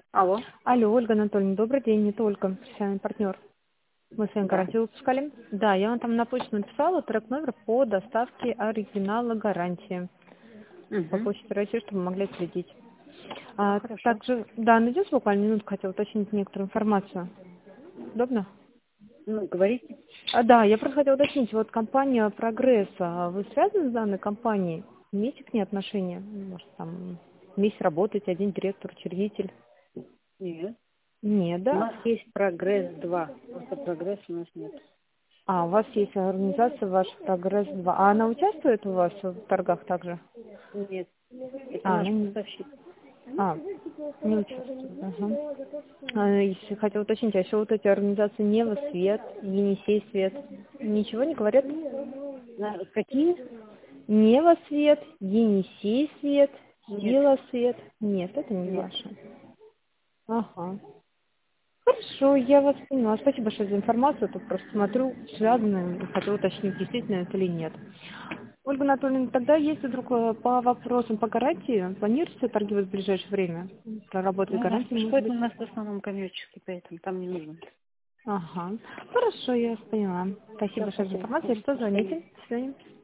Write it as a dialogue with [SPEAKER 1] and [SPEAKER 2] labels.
[SPEAKER 1] Алло.
[SPEAKER 2] Алло, Ольга Анатольевна, добрый день, это Ольга, профессиональный партнер. Мы с вами
[SPEAKER 1] Да.
[SPEAKER 2] гарантию выпускали. Да, я вам там на почту написала трек-номер по доставке оригинала гарантии. По
[SPEAKER 1] Угу.
[SPEAKER 2] почте России, чтобы вы могли следить.
[SPEAKER 1] Хорошо.
[SPEAKER 2] Также, да, найдете буквально минутку, хотела уточнить некоторую информацию. Удобно?
[SPEAKER 1] Ну, говорите.
[SPEAKER 2] Да, я просто хотела уточнить, вот компания «Прогресс», вы связаны с данной компанией? Имеете к ней отношения? Может, там вместе работаете, один директор, учредитель?
[SPEAKER 1] Нет.
[SPEAKER 2] Нет,
[SPEAKER 1] У
[SPEAKER 2] да?
[SPEAKER 1] нас есть прогресс 2. Просто прогресс у нас нет.
[SPEAKER 2] У вас есть организация ваш «Прогресс-2». А она участвует у вас в торгах также?
[SPEAKER 1] Нет. Это
[SPEAKER 2] Она
[SPEAKER 1] наш
[SPEAKER 2] не,
[SPEAKER 1] поставщик.
[SPEAKER 2] а, не участвует. Ага. Если хотела уточнить, а еще вот эти организации «Нева Свет», «Енисей Свет» ничего не говорят?
[SPEAKER 1] Какие?
[SPEAKER 2] «Нева Свет», «Енисей Свет»,
[SPEAKER 1] Нет.
[SPEAKER 2] «Сила Свет». Нет, это не
[SPEAKER 1] Нет.
[SPEAKER 2] ваше. Ага. Хорошо, я вас поняла. Спасибо большое за информацию. Тут просто смотрю, связано, и хотела уточнить, действительно это или нет. Ольга Анатольевна, тогда если вдруг по вопросам по гарантии, планируете торгивать в ближайшее время? Проработать
[SPEAKER 1] Ну, у нас
[SPEAKER 2] гарантии, может
[SPEAKER 1] происходит, у
[SPEAKER 2] быть?
[SPEAKER 1] нас в основном коммерческий, поэтому там не нужно.
[SPEAKER 2] Ага. Хорошо, я вас поняла. Спасибо
[SPEAKER 1] Все,
[SPEAKER 2] большое за
[SPEAKER 1] спасибо.
[SPEAKER 2] информацию. Что
[SPEAKER 1] До свидания.
[SPEAKER 2] звоните? До свидания.